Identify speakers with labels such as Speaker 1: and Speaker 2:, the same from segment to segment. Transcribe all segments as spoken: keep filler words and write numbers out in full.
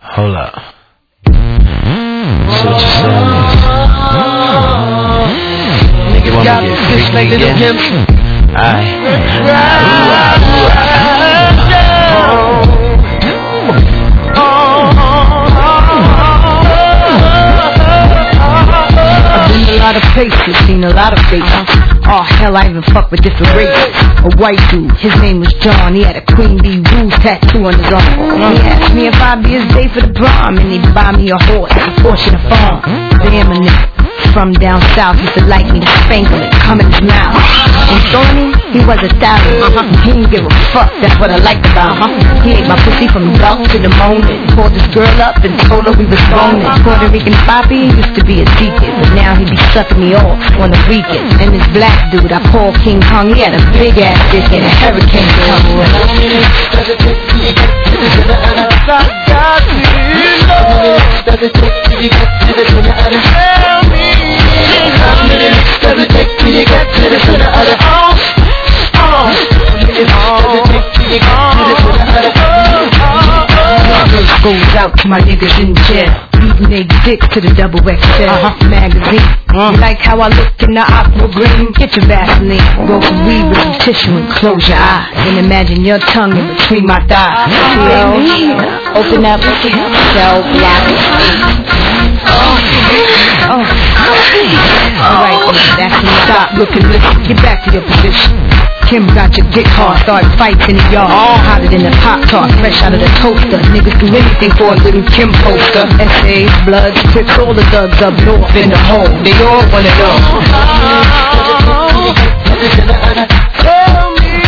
Speaker 1: Hold up. See what you saying is. Nigga want me to get freaky again? Aight.
Speaker 2: I've been a lot of places, seen a lot of faces. Oh hell, I even fuck with different races. A white dude, his name was John. He had a Queen Bee Rules tattoo on his arm. He asked me if I'd be his day for the prom, and he'd buy me a horse, a Porsche, and a farm. Damn a nigga from down south used to like me to spank him and come in his mouth. And Thorny, he was a stallion. Uh-huh. He didn't give a fuck, that's what I liked about him. Uh-huh. He ate my pussy from dark to the morning. Called this girl up and told her we was boning. Puerto Rican Papi used to be a deacon, but now he be sucking me off on the weekend. And this black dude I call King Kong, he had a big ass dick and a hurricane come. Goes out to my niggas in jail, beating they dicks to the double X L uh-huh. magazine. Uh-huh. You like how I look in the aqua green? Get your Vaseline, go for weed with some tissue and close your eyes. And imagine your tongue in between my thighs. Uh-huh. Open up, shell block. Oh, oh. Alright, that's when you stop looking, listen, get back to your position. Kim got your dick hard, started fights in the yard. All hotter than a Pop-Tart, fresh out of the toaster. Niggas do anything for a little Kim poster. S A's, Bloods, Crips, all the thugs up north in the hole. They all wanna know. Tell me,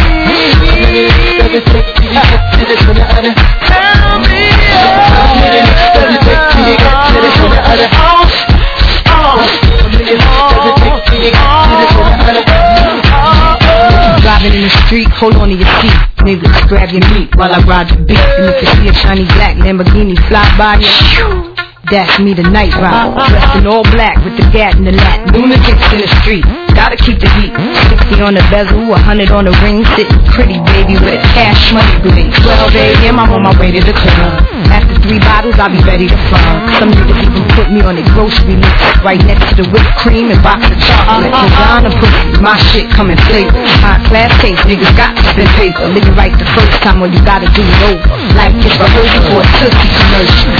Speaker 2: driving in the street, hold on to your seat. Niggas grab your meat while I ride the beat. And if you see a shiny black Lamborghini fly by you, that's me the night ride. Dressed in all black with the gat in the lat. Lunatics in the street, gotta keep the heat. Sixty on the bezel, a hundred on the ring. Sitting pretty baby with a cash money gleam. Twelve a m I'm on my way to the club. After three bottles I'll be ready to fuck. Some niggas even put me on a grocery list, right next to the whipped cream and box of chocolate. Designer pussy, my shit come in flavor. High class taste, niggas got to spend paper. Live it right the first time, when you gotta do it over. Like it's rehearsal for a Tootsie commercial.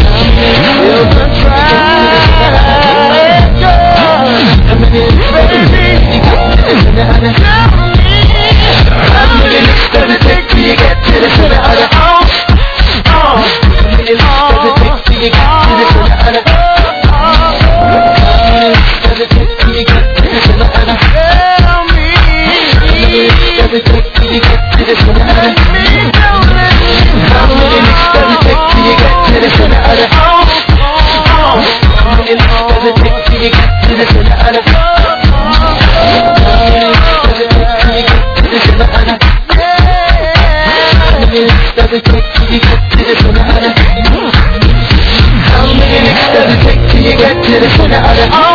Speaker 3: How many licks does it take till you get to the center of the